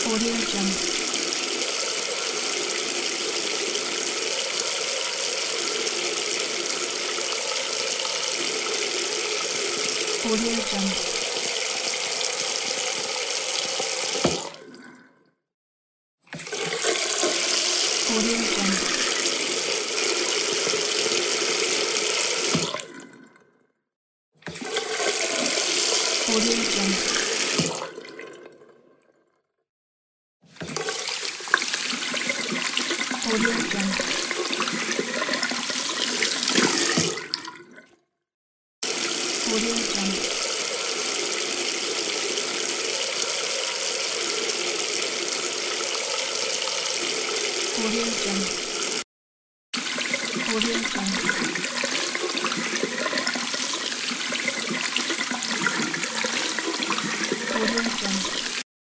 Audio Jungle. Audio Jungle. Audio Jungle. Audio Jungle. Audio Jungle. Audio Jungle. Audio Jungle. Audio Jungle. Audio Jungle.